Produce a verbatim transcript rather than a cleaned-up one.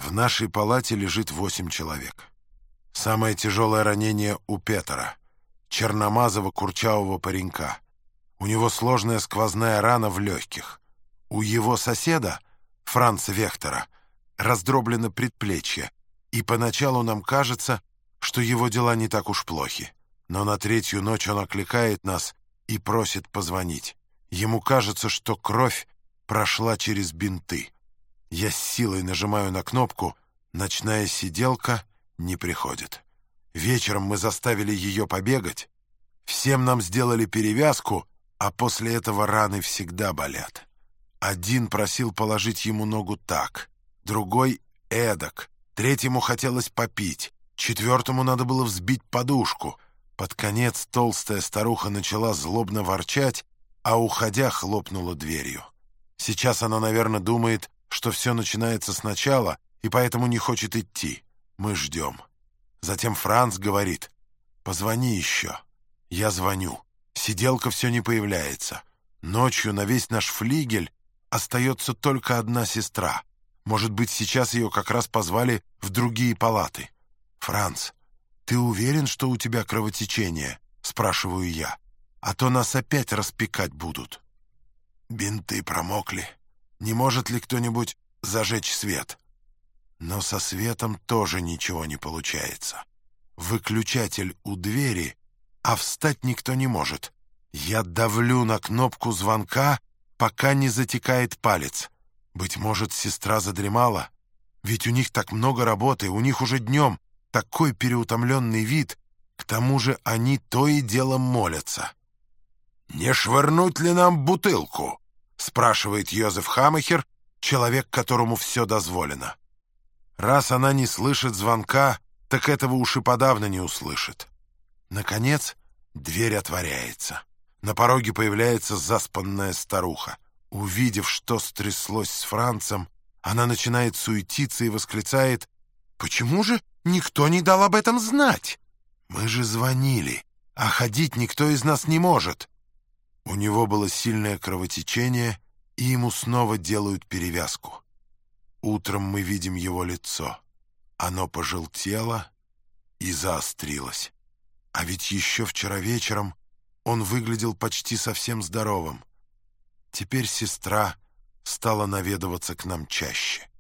В нашей палате лежит восемь человек. Самое тяжелое ранение у Петера, черномазого курчавого паренька. У него сложная сквозная рана в легких. У его соседа, Франца Вехтера, раздроблено предплечье, и поначалу нам кажется, что его дела не так уж плохи. Но на третью ночь он окликает нас и просит позвонить. Ему кажется, что кровь прошла через бинты. Я с силой нажимаю на кнопку, ночная сиделка не приходит. Вечером мы заставили ее побегать. Всем нам сделали перевязку, а после этого раны всегда болят. Один просил положить ему ногу так, другой — эдак, третьему хотелось попить, четвертому надо было взбить подушку. Под конец толстая старуха начала злобно ворчать, а, уходя, хлопнула дверью. Сейчас она, наверное, думает, что все начинается сначала, и поэтому не хочет идти. Мы ждем. Затем Франц говорит: «Позвони еще». Я звоню. Сиделка все не появляется. Ночью на весь наш флигель остается только одна сестра. Может быть, сейчас ее как раз позвали в другие палаты. «Франц, ты уверен, что у тебя кровотечение?» — спрашиваю я. «А то нас опять распекать будут». Бинты промокли. Не может ли кто-нибудь зажечь свет? Но со светом тоже ничего не получается. Выключатель у двери, а встать никто не может. Я давлю на кнопку звонка, пока не затекает палец. Быть может, сестра задремала? Ведь у них так много работы, у них уже днем такой переутомленный вид, к тому же они то и дело молятся. «Не швырнуть ли нам бутылку?» — спрашивает Йозеф Хамахер, человек, которому все дозволено. Раз она не слышит звонка, так этого уж и подавно не услышит. Наконец дверь отворяется. На пороге появляется заспанная старуха. Увидев, что стряслось с Францем, она начинает суетиться и восклицает: «Почему же никто не дал об этом знать? Мы же звонили, а ходить никто из нас не может». У него было сильное кровотечение, и ему снова делают перевязку. Утром мы видим его лицо. Оно пожелтело и заострилось. А ведь еще вчера вечером он выглядел почти совсем здоровым. Теперь сестра стала наведываться к нам чаще.